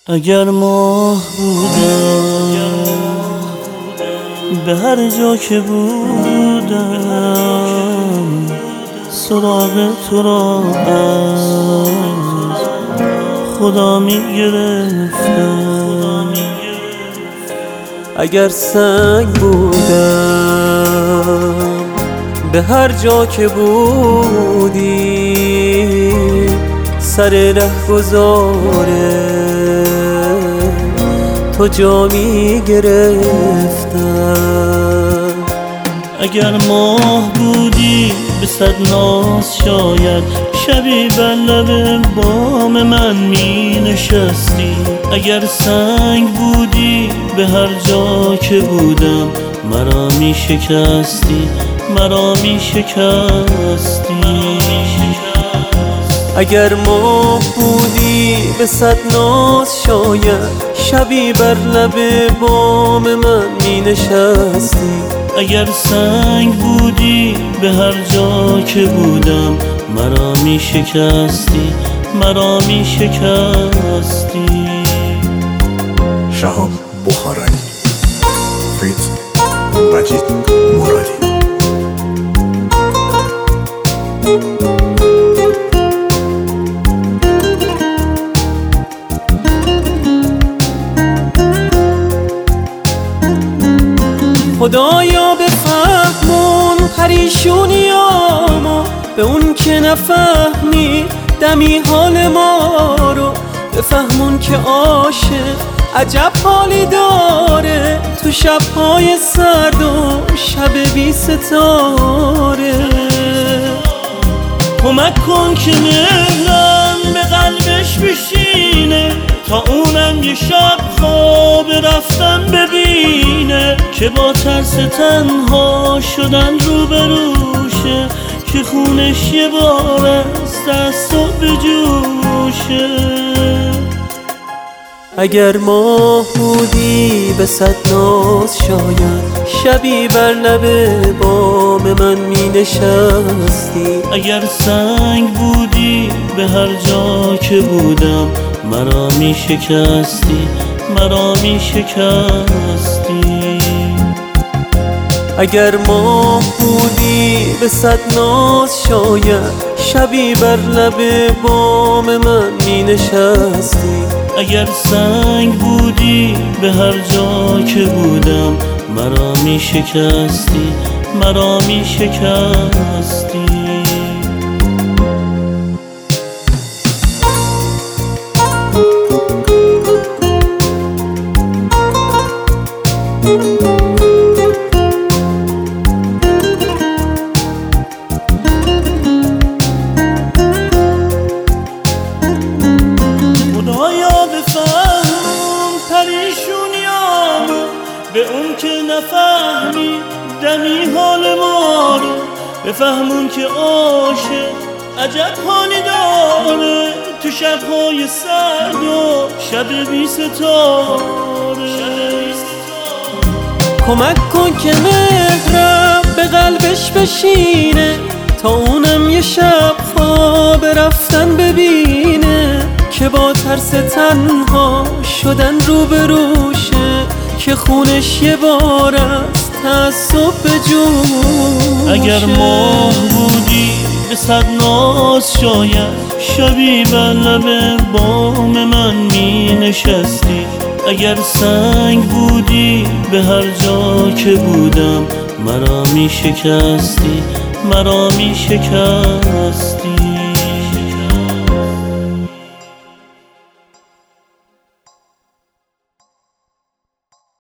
اگر ماه بودم به هر جا که بودم سراغ تو را از خدا می گرفتم. اگر سنگ بودم به هر جا که بودی سر رهگذاره تو جا می گرفتم. اگر ماه بودی به صد ناز شاید شبی بر لب بام من می نشستی. اگر سنگ بودی به هر جا که بودم مرا می شکستی، مرا می شکستی. اگر ماه بودی به صد ناز شاید شبی بر لب بام من می نشستی. اگر سنگ بودی به هر جا که بودم مرا می شکستی، مرا می شکستی. شهاب بخارانی فیت مجید مرادی. خدایا بفهمون پریشونیامو، به اون که نفهمی دمی حال ما رو. بفهمون که عاشق عجب حالی داره تو شبهای سرد و شب بی ستاره. کمک کن که مهرم به قلبش بشینه تا اونم یه شب خواب رفتن ببینه که با ترس تنها شدن روبروشه، که خونش یه بار از دست و بجوشه. اگر ماه بودی به صد ناز شاید شبی بر لب بام من می نشستی. اگر سنگ بودی به هر جا که بودم مرا می شکستی، مرا می شکستی. اگر ماه بودی به صد ناز شاید شبی بر لب بام من می نشستی. اگر سنگ بودی به هر جا که بودم مرا می شکستی، مرا می شکستی. به اون که نفهمی دمی حال ما رو. بفهمون که عاشق عجب حالی داره تو شبهای سرد و شب بی ستاره. کمک کن که مهرم به قلبش بشینه تا اونم یه شب خواب رفتن ببینه، که با ترس تنها شدن روبروشه، که خونش یه بار از تعصب بجوشه. اگر ماه بودی به صد ناز شاید شبی بر لب بام من می نشستی. اگر سنگ بودی به هر جا که بودم مرا می شکستی، مرا می شکستی.